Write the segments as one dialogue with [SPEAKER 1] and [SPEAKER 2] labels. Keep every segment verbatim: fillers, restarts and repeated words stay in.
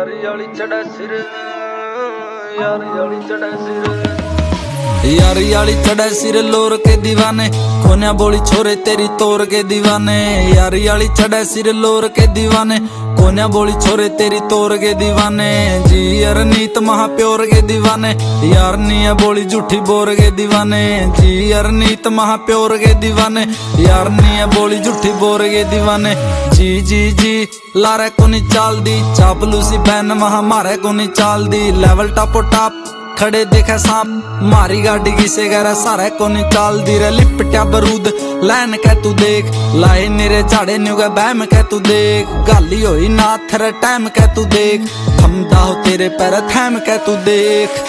[SPEAKER 1] यारी याली चढ़ा सिर, यारी याली चढ़ा सिर,
[SPEAKER 2] यारी याली चढ़ा सिर लोर के दीवाने, कोन्या बोली छोरे तेरी तोर के दीवाने। यारी याली चढ़ा सिर लोर के दीवाने, कोन्या बोली छोरे तेरी तोर के दीवाने। जी अरनीत महाप्योर के दीवाने, यार निया बोली झूठी बोर के दीवाने। जी अरनीत महाप्योर के दीवाने, यार निया बोली झूठी बोर के दीवाने। जी जी जी लारे कोनी चाल दी, चापलूसी बैन महा मारे कोनी चाल दी। लेवल टापो टाप खड़े देखे सांप, मारी गाड़ी किसे गैरा सारे कोनी चाल दी रे। लिपट्या बरूद लैन कह तू देख, लाए निरे झाड़े न्यूगा बैम कह तू देख। गाली होई ना थरे टाइम कह तू देख, थमदा हो तेरे पैर थैम कह तू देख।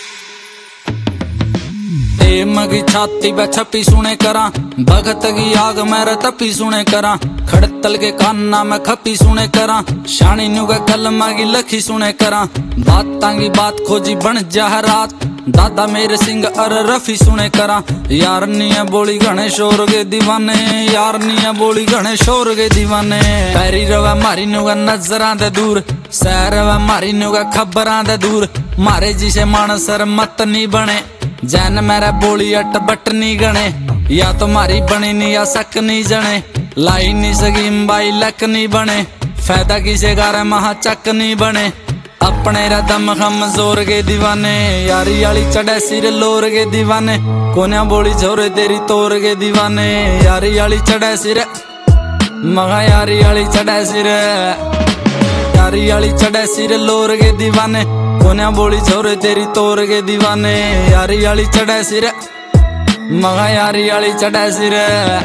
[SPEAKER 2] मगी छाती बे छपी सुने करा, भगत की आग मेरे तपी सुने करा। खड़तल के कान्ना में खपी सुने करा, शानी न्यू के कलमा की लखी सुने करा। बातां की बात खोजी बन जा रात, दादा मेरे सिंह अर रफी सुने करा। यार निया बोली घने शोर के दीवाने, यार निया बोली घने शोर के दीवाने। पैरी रवा मारी न्यू का नजरां दे दूर, सैर रवा मारी न्यू का खबरां दे दूर। मारे जिसे मानसर मत नी बने, जैन मेरा बोली अट बट नी गणे। या तो मारी बनी नी या सक नी जने, लाई नी सकीम बाई लक नी बने। फायदा किसे गारे महा चक नी बने, अपने रा दम खम जोर के दीवाने। यारी याली चढ़े सिर लोर के दीवाने, कोन्या बोली छोरे तेरी तोर के दीवाने। यारी याली चढ़े सिर मगा, यारी याली चढ़े सिर, यारी याली चढ़े सिर लोर के दीवाने। कोन्या बोली छोरे तेरी तोर के दीवाने। यारी याली चढ़े सिर मगा, यारी याली चढ़े सिर।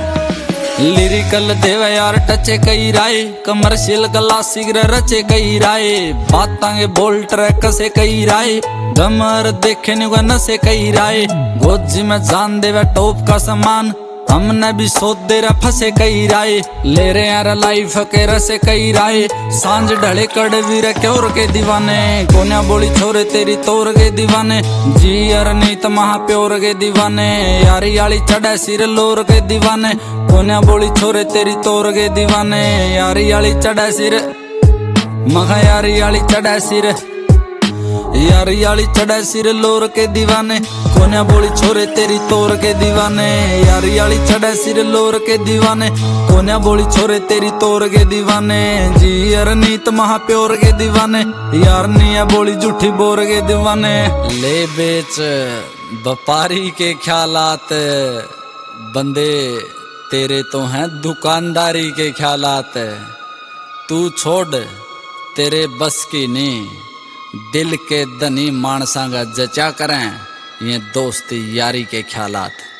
[SPEAKER 2] लिरिकल देवे यार टचे कई राय, कमर्शियल क्लासिक रचे कई राय। बातां के बोल ट्रैक से कई राय, गमर देखे नुगा नसे कई राय। गोजी में जान देवे टॉप का सामान, हमने भी सोच दे रहा फंसे कई राय। ले रहे यार लाइफ के रसे कई राय, सांझ ढले कड़वी रे क्योर के दीवाने। कोन्या बोली छोरे तेरी तोर के दीवाने, जी अरनीत महाप्योर के दीवाने। यारी याली चढ़े सिर लोर के दीवाने, कोन्या बोली छोरे तेरी तोर के दीवाने। यारी याली चढ़े सिर मगा, यारी याली चढ़े सिर, यारी याली चढ़े सिर लोर के दीवाने। कोन्या बोली छोरे तेरी तोर के दीवाने। यारी याली चढ़े सिर लोर के दीवाने, कोन्या बोली छोरे तेरी तोर के दीवाने। जी अरनीत महाप्योर के दीवाने, यार निया बोली झूठी बोर के दीवाने। ले बेच व्यापारी के ख्यालात, बंदे तेरे तो हैं दुकानदारी के ख्यालात। तू छोड़ तेरे बस की नहीं, दिल के धनी मानसा का जचा करें ये दोस्ती यारी के ख्यालात।